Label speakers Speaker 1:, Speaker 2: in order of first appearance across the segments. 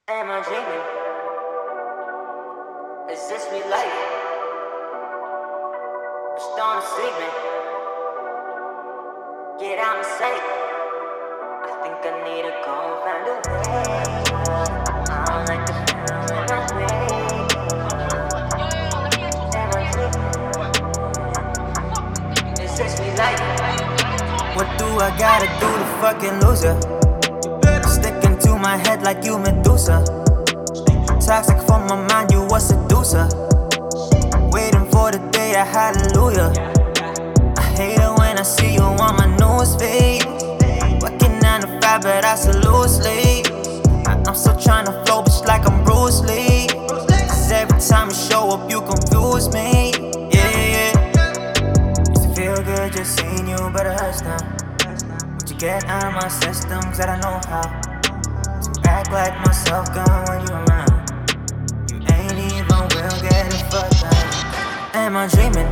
Speaker 1: Am I dreaming? Is this real life? I'm still sleeping. Get out of sight. I think I need to go and find a way. I don't like the feeling when I'm awake. Am I dreaming? Is this real life?
Speaker 2: What do I gotta do to fucking lose ya? Sticking to my head like you Medusa. Toxic for my mind, you a seducer. Waiting for the day of hallelujah. I hate it when I see you on my newest feed. Working 9 to 5, but I still lose sleep. I'm still tryna flow, bitch, like I'm Bruce Lee. Cause every time you show up, you confuse me. Yeah. Used to feel good just seeing you, but it hurts now. Would you get out of my system, cause I don't know how to act like myself gone when you around. You ain't even real, get the fuck out. Am I dreaming?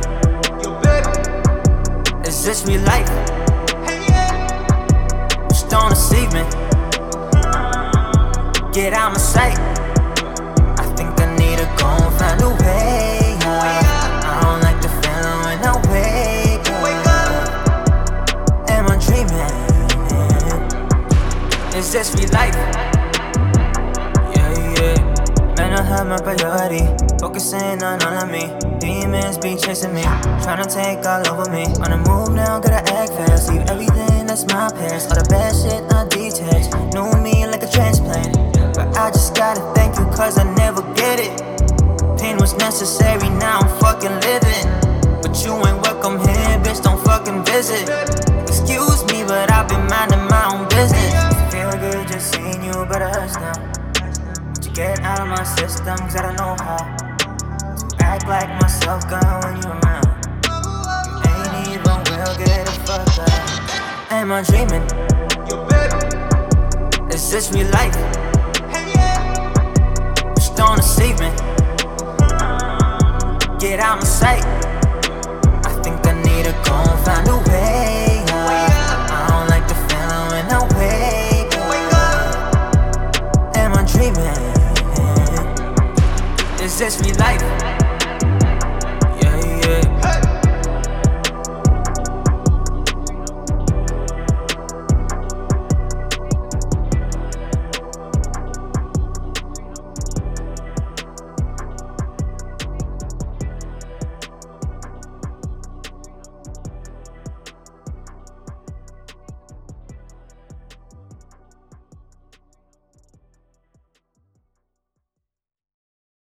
Speaker 2: Is this real life? Just don't deceive me. Get out my sight. I think I need to go and find a way. I don't like the feeling when I wake up. Am I dreaming? Is this real life? Yeah. Man, I have my priority, focusing on all of me. Demons be chasing me, tryna take all over me. On the move now, gotta act fast. Leave everything that's my past. All the bad shit I detach. Knew me like a transplant, but I just gotta thank you cause I never get it. Pain was necessary, now I'm fucking living. But you ain't welcome here, bitch, don't fucking visit. Excuse me, but I've been minding my own business. Feel good just seeing you, but it hurts now. Would you get out of my system, cause I don't know how to act like myself gone when you around. You ain't even real, get the fuck out. Am I dreaming? Is this real life? Just don't deceive me. Get out my sight. I think I need to go and find a way. I don't like the feeling when I wake up. Am I dreaming? Is this real life?